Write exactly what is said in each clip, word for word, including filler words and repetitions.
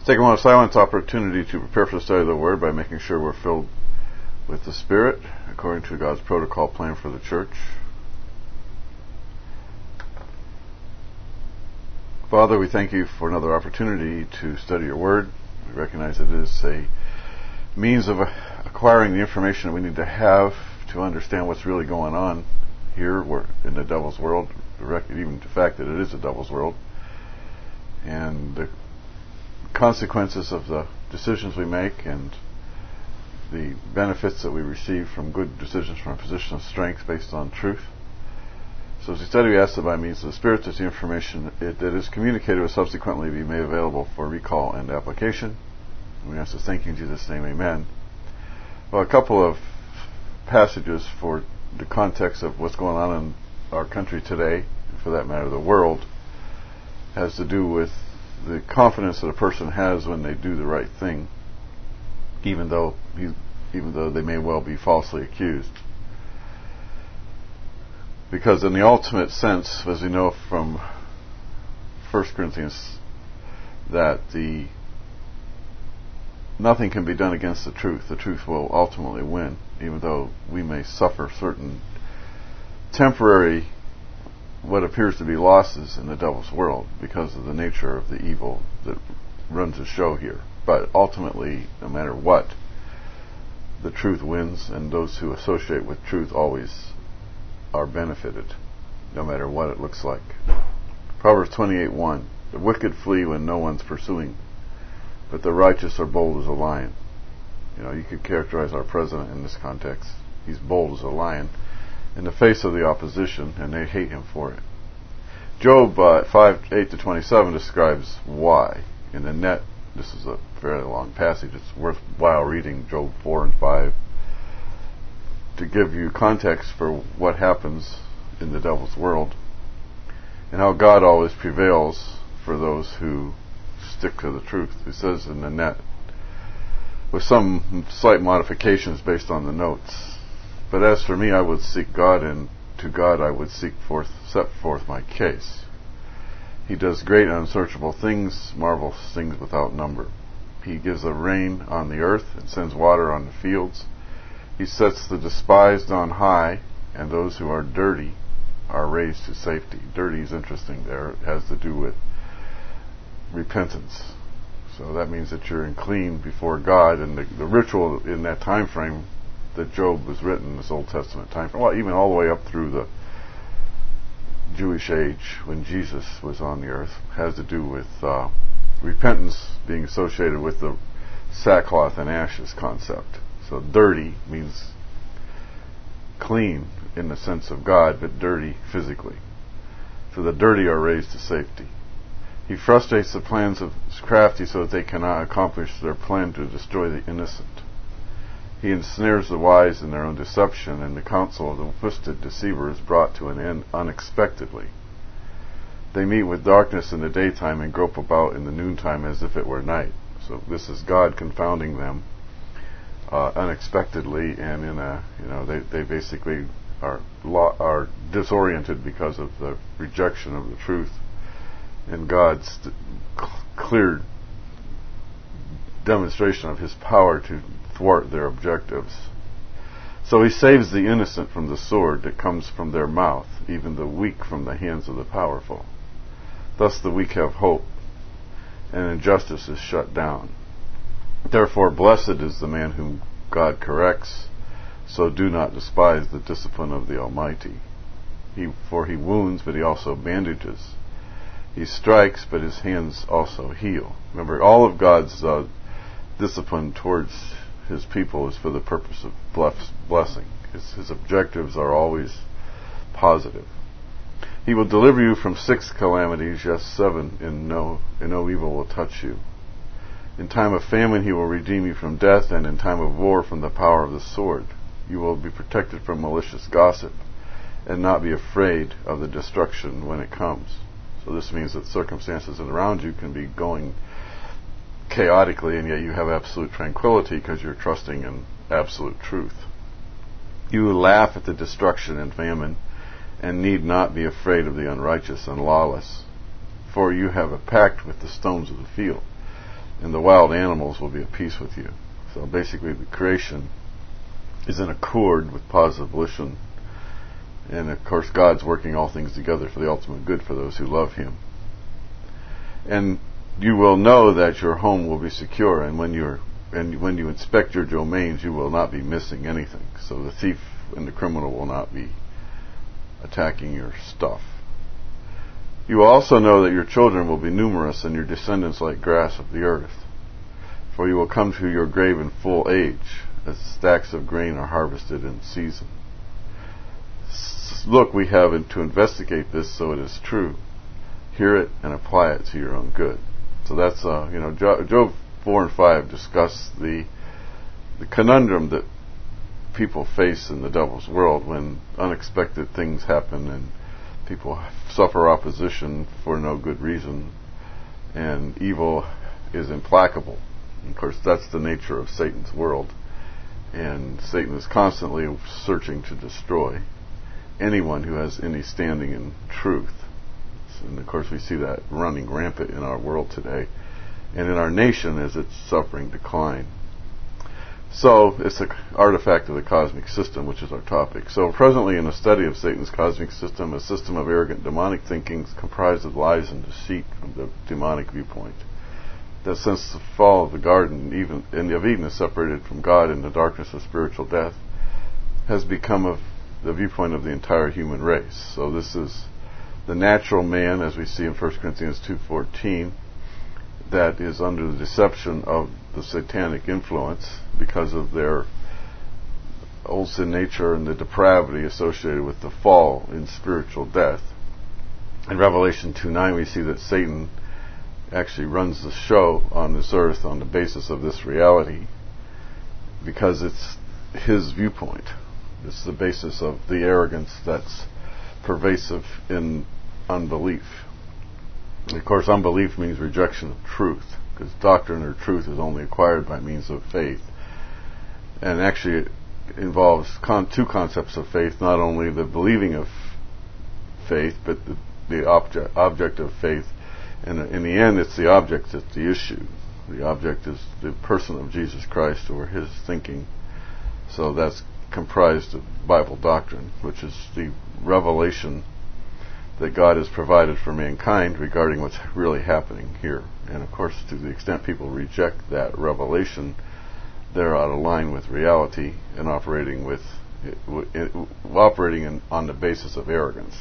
Take a moment of silence opportunity to prepare for the study of the Word by making sure we're filled with the Spirit according to God's protocol plan for the church. Father, we thank you for another opportunity to study your Word. We recognize it is a means of acquiring the information that we need to have to understand what's really going on here we're in the devil's world, even the fact that it is a devil's world, and the consequences of the decisions we make and the benefits that we receive from good decisions from a position of strength based on truth. So as we study, we ask that by means of the Spirit that the information it, that is communicated will subsequently be made available for recall and application. And we ask this thank you in Jesus' name, amen. Well, a couple of passages for the context of what's going on in our country today, and for that matter the world, has to do with the confidence that a person has when they do the right thing, even though he, even though they may well be falsely accused. Because in the ultimate sense, as we know from First Corinthians, that the nothing can be done against the truth. The truth will ultimately win, even though we may suffer certain temporary what appears to be losses in the devil's world because of the nature of the evil that runs the show here. But ultimately, no matter what, the truth wins, and those who associate with truth always are benefited, no matter what it looks like. Proverbs twenty-eight one, the wicked flee when no one's pursuing, but the righteous are bold as a lion. You know, you could characterize our president in this context. He's bold as a lion in the face of the opposition, and they hate him for it. Job uh, five eight to twenty-seven describes why. In the net, this is a fairly long passage. It's worthwhile reading Job four and five to give you context for what happens in the devil's world and how God always prevails for those who stick to the truth. It says in the net, with some slight modifications based on the notes, but as for me, I would seek God, and to God I would seek forth, set forth my case. He does great and unsearchable things, marvelous things without number. He gives a rain on the earth and sends water on the fields. He sets the despised on high, and those who are dirty are raised to safety. Dirty is interesting there. It has to do with repentance. So that means that you're clean before God, and the, the ritual in that time frame that Job was written, this Old Testament time frame, well, even all the way up through the Jewish age when Jesus was on the earth, has to do with uh, repentance being associated with the sackcloth and ashes concept. So dirty means clean in the sense of God, but dirty physically. So the dirty are raised to safety. He frustrates the plans of the crafty so that they cannot accomplish their plan to destroy the innocent. He ensnares the wise in their own deception, and the counsel of the twisted deceiver is brought to an end unexpectedly. They meet with darkness in the daytime and grope about in the noontime as if it were night. So this is God confounding them uh, unexpectedly, and in a you know they they basically are lo- are disoriented because of the rejection of the truth and God's st- clear demonstration of His power to thwart their objectives. So He saves the innocent from the sword that comes from their mouth, even the weak from the hands of the powerful. Thus the weak have hope, and injustice is shut down. Therefore blessed is the man whom God corrects, so do not despise the discipline of the Almighty. He, for He wounds, but He also bandages. He strikes, but His hands also heal. Remember, all of God's uh, discipline towards His people is for the purpose of bless- blessing. His, his objectives are always positive. He will deliver you from six calamities, yes, seven, and no, and no evil will touch you. In time of famine He will redeem you from death, and in time of war from the power of the sword. You will be protected from malicious gossip, and not be afraid of the destruction when it comes. So this means that circumstances around you can be going chaotically, and yet you have absolute tranquility because you're trusting in absolute truth. You laugh at the destruction and famine, and need not be afraid of the unrighteous and lawless, for you have a pact with the stones of the field. and the wild animals will be at peace with you. So basically the creation is in accord with positive volition, and of course God's working all things together for the ultimate good for those who love Him. And you will know that your home will be secure, and when you're and when you inspect your domains, you will not be missing anything. So the thief and the criminal will not be attacking your stuff. You will also know that your children will be numerous and your descendants like grass of the earth. For you will come to your grave in full age, as stacks of grain are harvested in season. Look, we have to investigate this so it is true. Hear it and apply it to your own good. So that's, uh, you know, Job four and five discuss the the conundrum that people face in the devil's world when unexpected things happen and people suffer opposition for no good reason, and evil is implacable. And of course, that's the nature of Satan's world, and Satan is constantly searching to destroy anyone who has any standing in truth. And of course we see that running rampant in our world today and in our nation as it's suffering decline. So it's an artifact of the cosmic system, which is our topic. So presently in a study of Satan's cosmic system, a system of arrogant demonic thinking comprised of lies and deceit from the demonic viewpoint, that since the fall of the garden even and of Eden is separated from God in the darkness of spiritual death, has become of the viewpoint of the entire human race. So this is the natural man, as we see in First Corinthians two fourteen, that is under the deception of the satanic influence because of their old sin nature and the depravity associated with the fall in spiritual death. In Revelation two nine we see that Satan actually runs the show on this earth on the basis of this reality because it's his viewpoint. It's the basis of the arrogance that's pervasive in unbelief. And of course, unbelief means rejection of truth, because doctrine or truth is only acquired by means of faith. And actually it involves con- two concepts of faith, not only the believing of faith, but the, the object, object of faith. And in the end, it's the object that's the issue. The object is the person of Jesus Christ or his thinking. So that's comprised of Bible doctrine, which is the revelation that God has provided for mankind regarding what's really happening here. And of course, to the extent people reject that revelation, they're out of line with reality and operating with operating in, on the basis of arrogance.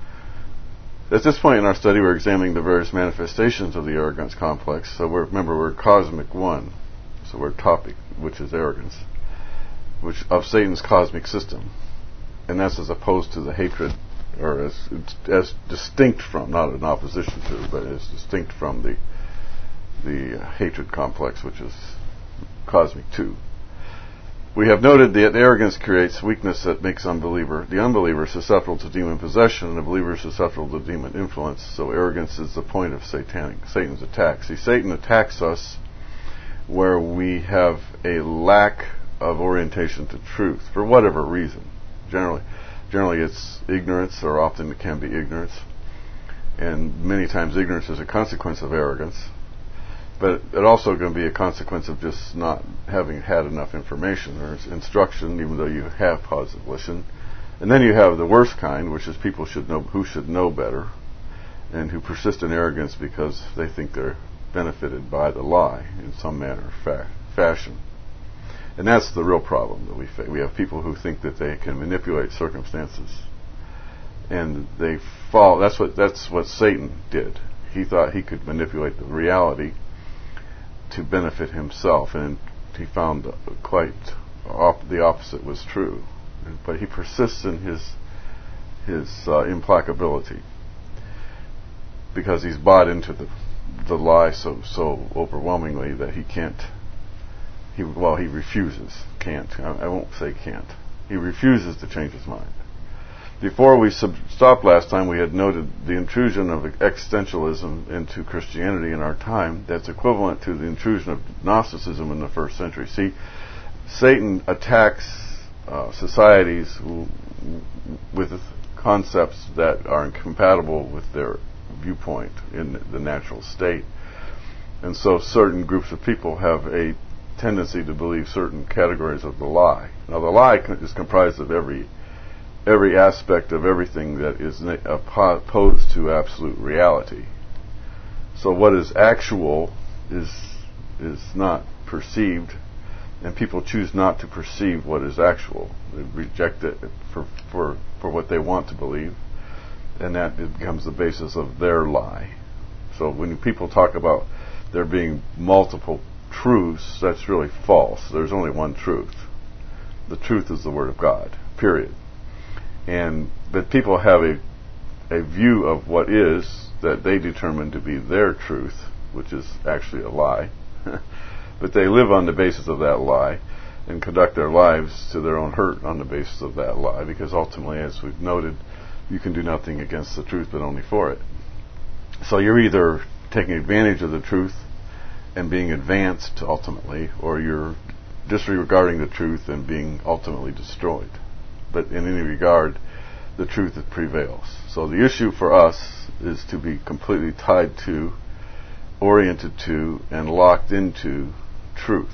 At this point in our study, we're examining the various manifestations of the arrogance complex. So we're, remember, we're cosmic one. So we're topic, which is arrogance, which of Satan's cosmic system, and that's as opposed to the hatred, or as as distinct from, not in opposition to, but as distinct from the the uh, hatred complex, which is cosmic two. We have noted that arrogance creates weakness that makes unbeliever, the unbeliever, susceptible to demon possession, and the believer susceptible to demon influence. So arrogance is the point of satanic Satan's attack. See, Satan attacks us where we have a lack of orientation to truth for whatever reason. Generally, generally it's ignorance, or often it can be ignorance, and many times ignorance is a consequence of arrogance. But it also can be a consequence of just not having had enough information or instruction, even though you have positive volition. And then you have the worst kind, which is people should know who should know better, and who persist in arrogance because they think they're benefited by the lie in some manner or fa- fashion. And that's the real problem that we face. We have people who think that they can manipulate circumstances, and they fall. That's what that's what Satan did. He thought he could manipulate the reality to benefit himself, and he found quite op- the opposite was true. But he persists in his his uh, implacability because he's bought into the the lie so so overwhelmingly that he can't. He well he refuses can't I, I won't say can't. He refuses to change his mind. Before we sub- stopped last time, we had noted the intrusion of existentialism into Christianity in our time. That's equivalent to the intrusion of Gnosticism in the first century. See, Satan attacks uh, societies w- with concepts that are incompatible with their viewpoint in the natural state. And so certain groups of people have a tendency to believe certain categories of the lie. Now the lie is comprised of every every aspect of everything that is opposed to absolute reality. So what is actual is is not perceived, and people choose not to perceive what is actual. They reject it for for, for what they want to believe, and that becomes the basis of their lie. So when people talk about there being multiple truths, that's really false. There's only one truth. The truth is the Word of God, period. And but people have a a view of what is that they determine to be their truth, which is actually a lie. But they live on the basis of that lie and conduct their lives to their own hurt on the basis of that lie, because ultimately, as we've noted, you can do nothing against the truth but only for it. So you're either taking advantage of the truth and being advanced ultimately, or you're disregarding the truth and being ultimately destroyed. But in any regard, the truth prevails. So the issue for us is to be completely tied to, oriented to, and locked into truth.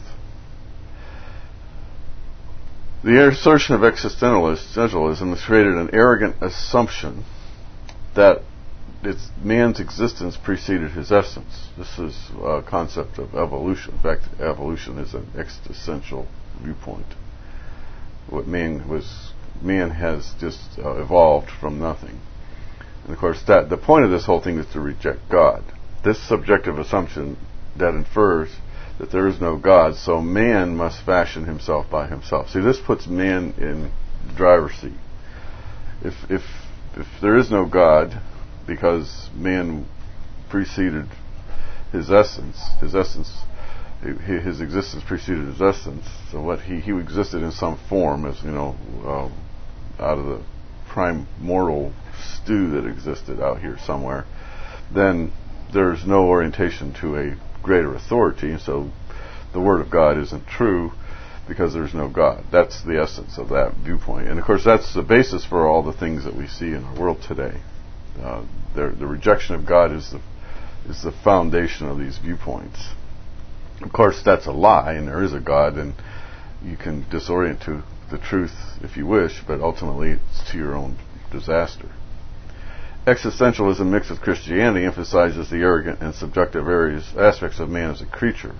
The assertion of existentialism has created an arrogant assumption that it's man's existence preceded his essence. This is a concept of evolution. In fact, evolution is an existential viewpoint. What man was, man has just uh, evolved from nothing. And of course, that the point of this whole thing is to reject God. This subjective assumption that infers that there is no God, so man must fashion himself by himself. See, this puts man in the driver's seat. If if if there is no God, because man preceded his essence, his essence, his existence preceded his essence. So what he he existed in some form, as you know, uh, out of the primordial stew that existed out here somewhere. Then there's no orientation to a greater authority, so the Word of God isn't true because there's no God. That's the essence of that viewpoint. And of course that's the basis for all the things that we see in our world today. Uh, the, the rejection of God is the is the foundation of these viewpoints. Of course that's a lie, and there is a God, and you can disorient to the truth if you wish, but ultimately it's to your own disaster. Existentialism mixed with Christianity emphasizes the arrogant and subjective areas, aspects of man as a creature.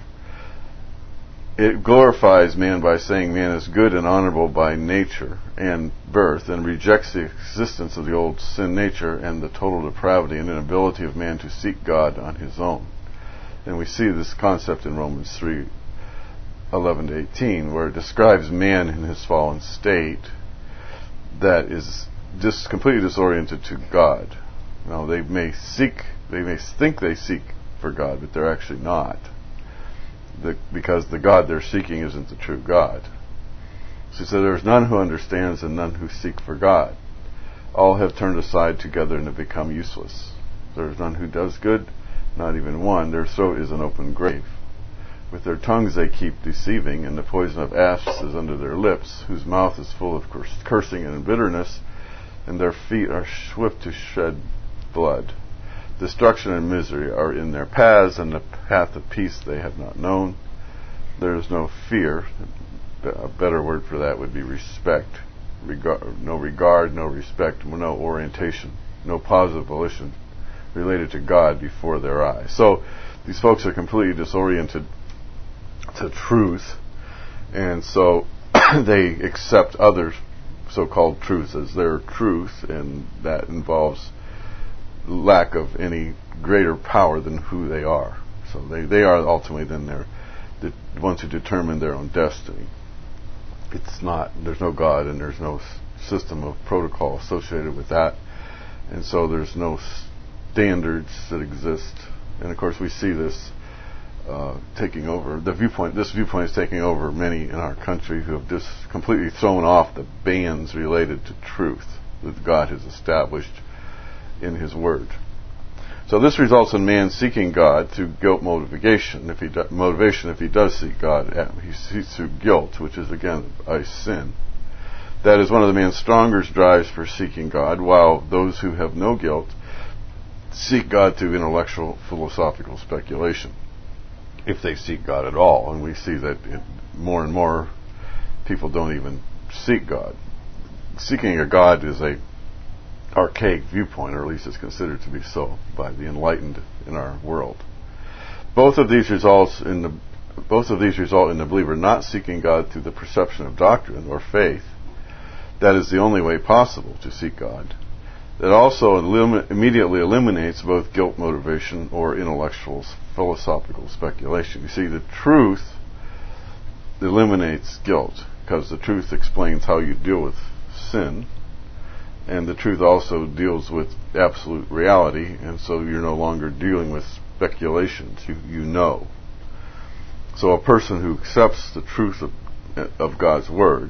It glorifies man by saying man is good and honorable by nature and birth, and rejects the existence of the old sin nature and the total depravity and inability of man to seek God on his own. And we see this concept in Romans three eleven to eighteen, where it describes man in his fallen state that is just completely disoriented to God. Now they may seek, they may think they seek for God, but they're actually not, the, because the God they're seeking isn't the true God. So he said, "There is none who understands and none who seek for God. All have turned aside together and have become useless. There is none who does good, not even one. Their throat is an open grave. With their tongues they keep deceiving, and the poison of asps is under their lips, whose mouth is full of cursing and bitterness, and their feet are swift to shed blood. Destruction and misery are in their paths, and the path of peace they have not known. There is no fear." A better word for that would be respect. Regar- no regard, no respect, no orientation, no positive volition related to God before their eyes. So these folks are completely disoriented to truth, and so they accept other so-called truths as their truth, and that involves lack of any greater power than who they are. So they, they are ultimately then they're the ones who determine their own destiny. It's not, there's no God, and there's no s- system of protocol associated with that, and so there's no standards that exist. And of course we see this uh, taking over the viewpoint. This viewpoint is taking over many in our country who have just completely thrown off the bands related to truth that God has established in His Word. So this results in man seeking God through guilt motivation. If he do, motivation, if he does seek God, he seeks through guilt, which is again a sin. That is one of the man's strongest drives for seeking God, while those who have no guilt seek God through intellectual, philosophical speculation. if they seek God at all. And we see that it, more and more people don't even seek God. Seeking a God is a archaic viewpoint, or at least it's considered to be so by the enlightened in our world. Both of these results in the both of these result in the believer not seeking God through the perception of doctrine or faith. That is the only way possible to seek God. That also elim- immediately eliminates both guilt motivation or intellectual philosophical speculation. You see, the truth eliminates guilt, because the truth explains how you deal with sin, and the truth also deals with absolute reality, and so you're no longer dealing with speculations. You, you know. So a person who accepts the truth of, of God's Word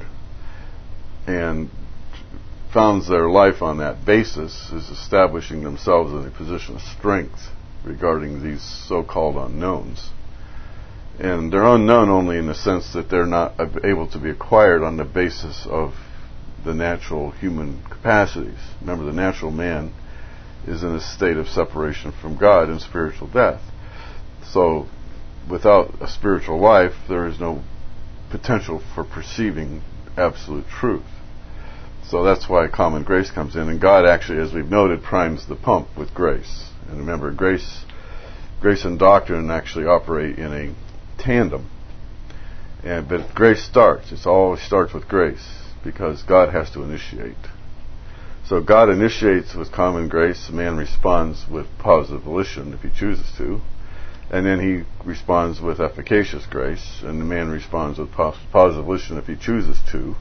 and founds their life on that basis is establishing themselves in a position of strength regarding these so-called unknowns. And they're unknown only in the sense that they're not able to be acquired on the basis of the natural human capacities. Remember, the natural man is in a state of separation from God and spiritual death. So without a spiritual life, there is no potential for perceiving absolute truth. So that's why common grace comes in. And God actually, as we've noted, primes the pump with grace. And remember, grace grace and doctrine actually operate in a tandem. And but grace starts. It always starts with grace, because God has to initiate. So God initiates with common grace. Man responds with positive volition if he chooses to. And then he responds with efficacious grace, and the man responds with pos- positive volition if he chooses to.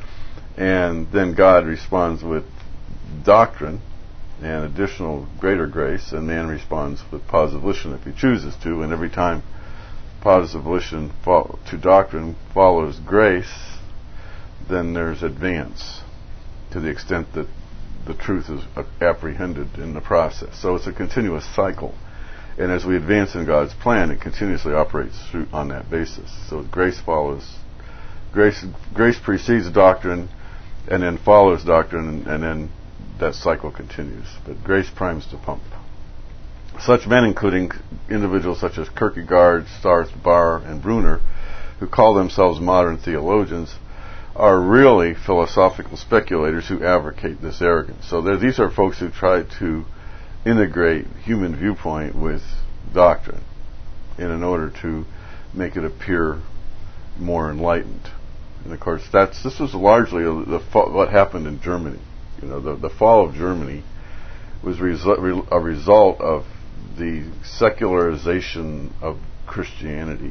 And then God responds with doctrine and additional greater grace, and man responds with positive volition if he chooses to. And every time positive volition fo- to doctrine follows grace, then there's advance to the extent that the truth is apprehended in the process. So it's a continuous cycle. And as we advance in God's plan, it continuously operates through on that basis. So grace follows, grace grace precedes doctrine, and then follows doctrine, and, and then that cycle continues. But grace primes the pump. Such men, including individuals such as Kierkegaard, Sartre, Barr, and Brunner, who call themselves modern theologians, are really philosophical speculators who advocate this arrogance. So these are folks who try to integrate human viewpoint with doctrine in an order to make it appear more enlightened. And of course, that's this was largely a, the fa- what happened in Germany. You know, the, the fall of Germany was resu- a result of the secularization of Christianity,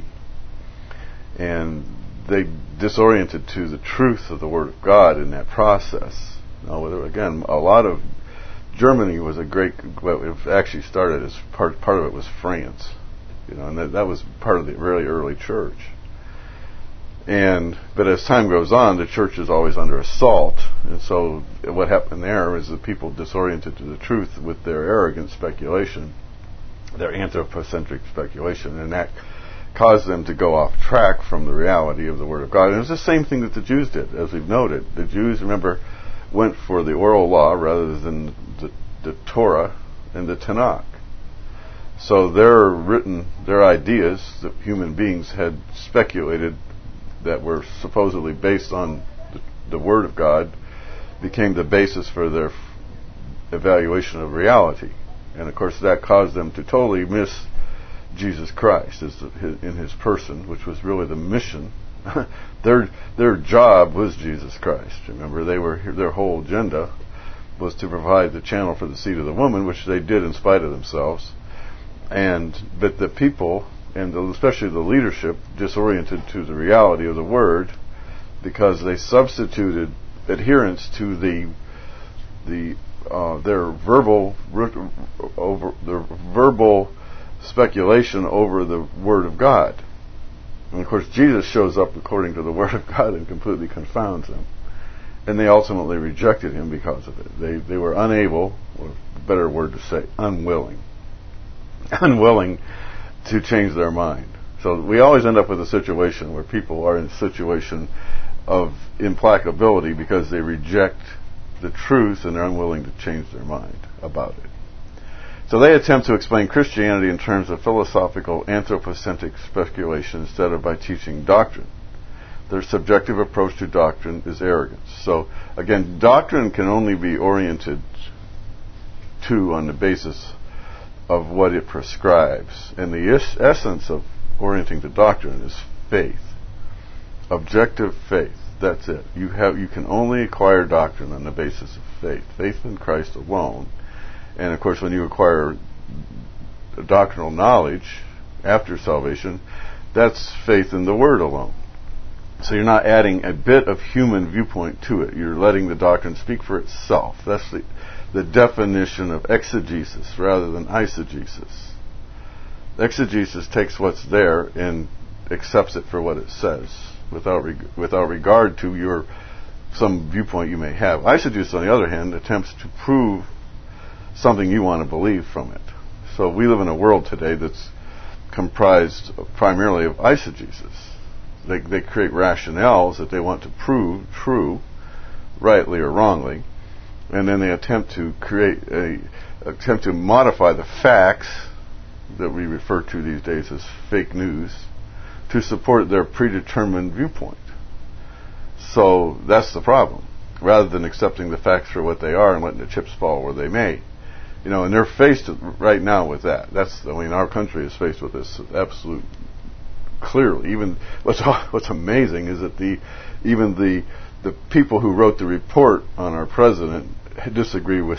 and they disoriented to the truth of the Word of God in that process. Now, again, a lot of Germany was a great. Well, it actually started as part. Part of it was France, you know, and that, that was part of the really early church. And but as time goes on, the church is always under assault, and so what happened there is that people disoriented to the truth with their arrogant speculation, their anthropocentric speculation, and that caused them to go off track from the reality of the Word of God. And it was the same thing that the Jews did, as we've noted. The Jews, remember, went for the oral law rather than the, the Torah and the Tanakh. So their written, their ideas that human beings had speculated that were supposedly based on the, the Word of God became the basis for their f- evaluation of reality. And of course that caused them to totally miss Jesus Christ as the, his, in his person, which was really the mission. their their job was Jesus Christ. Remember, they were their whole agenda was to provide the channel for the seed of the woman, which they did in spite of themselves. And but the people, and the, especially the leadership, disoriented to the reality of the Word, because they substituted adherence to the the uh, their verbal over their verbal speculation over the Word of God. And of course, Jesus shows up according to the Word of God and completely confounds them. And they ultimately rejected him because of it. They they were unable, or a better word to say, unwilling, unwilling to change their mind. So we always end up with a situation where people are in a situation of implacability because they reject the truth and they're unwilling to change their mind about it. So they attempt to explain Christianity in terms of philosophical, anthropocentric speculation instead of by teaching doctrine. Their subjective approach to doctrine is arrogance. So, again, doctrine can only be oriented to on the basis of what it prescribes. And the is- essence of orienting to doctrine is faith. Objective faith. That's it. You have you can only acquire doctrine on the basis of faith. Faith in Christ alone. And of course, when you acquire doctrinal knowledge after salvation, that's faith in the Word alone. So you're not adding a bit of human viewpoint to it. You're letting the doctrine speak for itself. That's the, the definition of exegesis rather than eisegesis. Exegesis takes what's there and accepts it for what it says, without reg- without regard to your some viewpoint you may have. Eisegesis, on the other hand, attempts to prove something you want to believe from it. So we live in a world today that's comprised primarily of eisegesis. They, they create rationales that they want to prove true, rightly or wrongly, and then they attempt to create a attempt to modify the facts that we refer to these days as fake news to support their predetermined viewpoint. So that's the problem. Rather than accepting the facts for what they are and letting the chips fall where they may. You know, and they're faced right now with that. That's, I mean, our country is faced with this absolute, clearly. Even what's what's amazing is that the even the the people who wrote the report on our president disagree with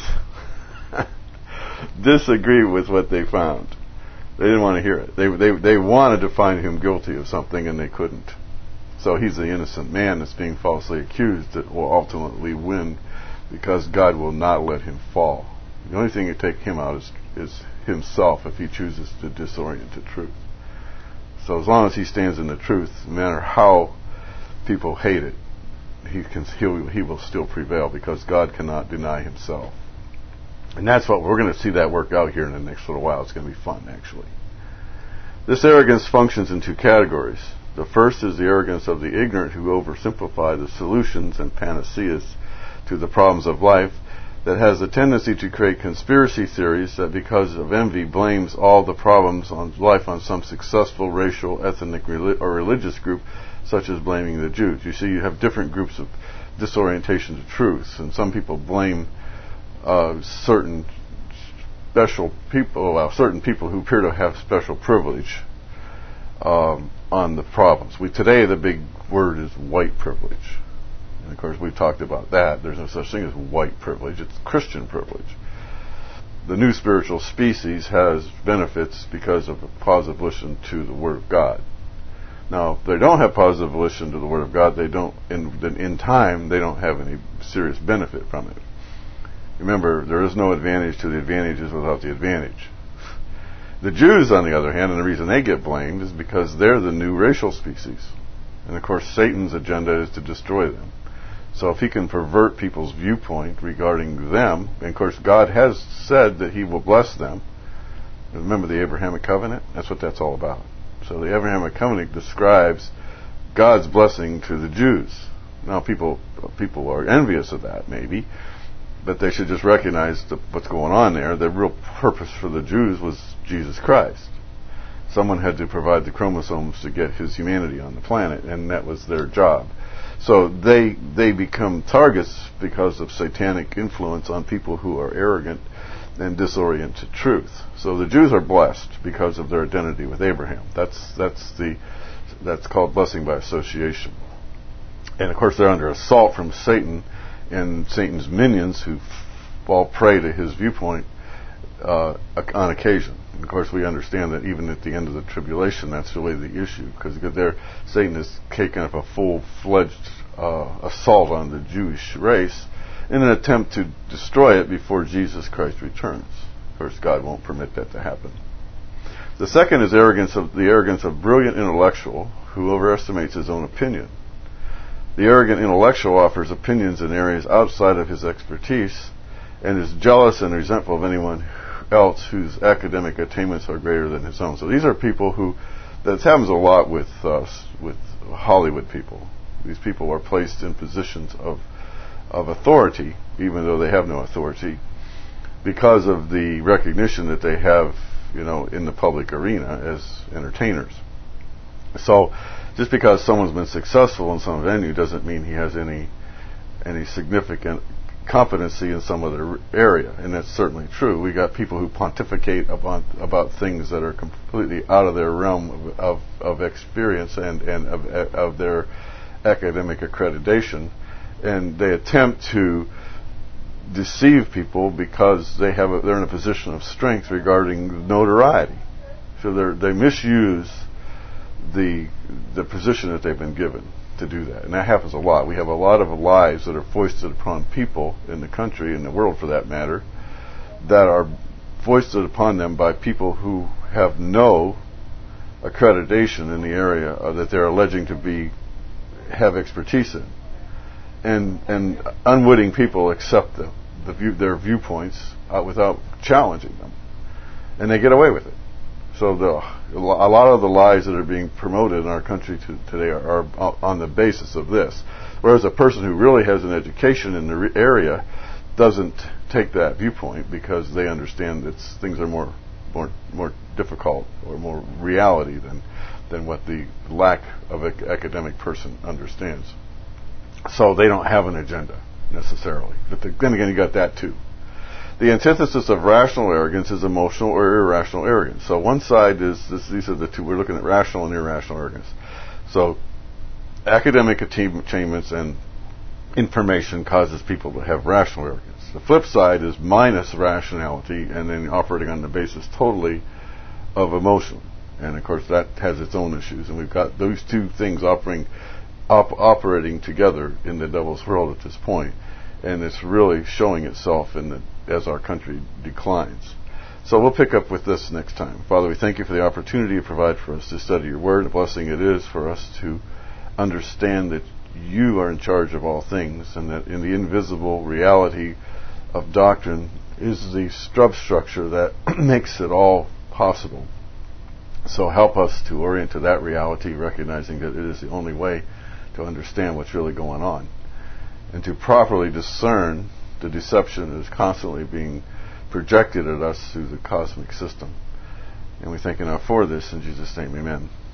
disagree with what they found. They didn't want to hear it. They they they wanted to find him guilty of something and they couldn't. So he's the innocent man that's being falsely accused that will ultimately win because God will not let him fall. The only thing that take him out is, is himself if he chooses to disorient to truth. So as long as he stands in the truth, no matter how people hate it, he can he'll, he will still prevail because God cannot deny himself. And that's what we're going to see that work out here in the next little while. It's going to be fun, actually. This arrogance functions in two categories. The first is the arrogance of the ignorant who oversimplify the solutions and panaceas to the problems of life, that has a tendency to create conspiracy theories that because of envy blames all the problems on life on some successful racial, ethnic, reli- or religious group, such as blaming the Jews. You see, you have different groups of disorientation to truth, and some people blame uh, certain special people, well, certain people who appear to have special privilege um, on the problems. We today the big word is white privilege. And of course, we've talked about that. There's no such thing as white privilege. It's Christian privilege. The new spiritual species has benefits because of a positive volition to the Word of God. Now, if they don't have positive volition to the Word of God, they don't, in, in time, they don't have any serious benefit from it. Remember, there is no advantage to the advantages without the advantage. The Jews, on the other hand, and the reason they get blamed is because they're the new racial species. And of course, Satan's agenda is to destroy them. So if he can pervert people's viewpoint regarding them, and of course God has said that he will bless them. Remember the Abrahamic covenant? That's what that's all about. So the Abrahamic covenant describes God's blessing to the Jews. Now people people are envious of that, maybe, but they should just recognize the, what's going on there. The real purpose for the Jews was Jesus Christ. Someone had to provide the chromosomes to get his humanity on the planet, and that was their job. So they they become targets because of satanic influence on people who are arrogant and disorient to truth. So the Jews are blessed because of their identity with Abraham. That's that's the that's called blessing by association. And of course they're under assault from Satan and Satan's minions who fall prey to his viewpoint uh, on occasion. And of course we understand that even at the end of the tribulation that's really the issue, because there Satan is taking up a full-fledged uh, assault on the Jewish race in an attempt to destroy it before Jesus Christ returns. Of course God won't permit that to happen. The second is arrogance of the arrogance of brilliant intellectual who overestimates his own opinion. The arrogant intellectual offers opinions in areas outside of his expertise and is jealous and resentful of anyone else whose academic attainments are greater than his own. So these are people who, that happens a lot with uh, with Hollywood people. These people are placed in positions of of authority, even though they have no authority, because of the recognition that they have, you know, in the public arena as entertainers. So just because someone's been successful in some venue doesn't mean he has any any significant competency in some other area, and that's certainly true. We got people who pontificate about about things that are completely out of their realm of of, of experience and and of of their academic accreditation, and they attempt to deceive people because they have a, they're in a position of strength regarding notoriety. So they they misuse the the position that they've been given to do that, and that happens a lot. We have a lot of lies that are foisted upon people in the country, in the world for that matter, that are foisted upon them by people who have no accreditation in the area uh, that they're alleging to be have expertise in, and and unwitting people accept the, the view, their viewpoints uh, without challenging them, and they get away with it. So the, a lot of the lies that are being promoted in our country to, today are, are on the basis of this. Whereas a person who really has an education in the re- area doesn't take that viewpoint because they understand that things are more, more, more difficult or more reality than, than what the lack of an academic person understands. So they don't have an agenda necessarily. But the, then again, you got that too. The antithesis of rational arrogance is emotional or irrational arrogance. So one side is, this, these are the two, we're looking at rational and irrational arrogance. So academic achievements and information causes people to have rational arrogance. The flip side is minus rationality and then operating on the basis totally of emotion. And of course that has its own issues. And we've got those two things operating, op- operating together in the devil's world at this point. And it's really showing itself in the as our country declines. So we'll pick up with this next time. Father, we thank you for the opportunity you provide for us to study your word. A blessing it is for us to understand that you are in charge of all things and that in the invisible reality of doctrine is the substructure that makes it all possible. So help us to orient to that reality, recognizing that it is the only way to understand what's really going on and to properly discern the deception that is constantly being projected at us through the cosmic system. And we thank you now for this in Jesus' name, amen.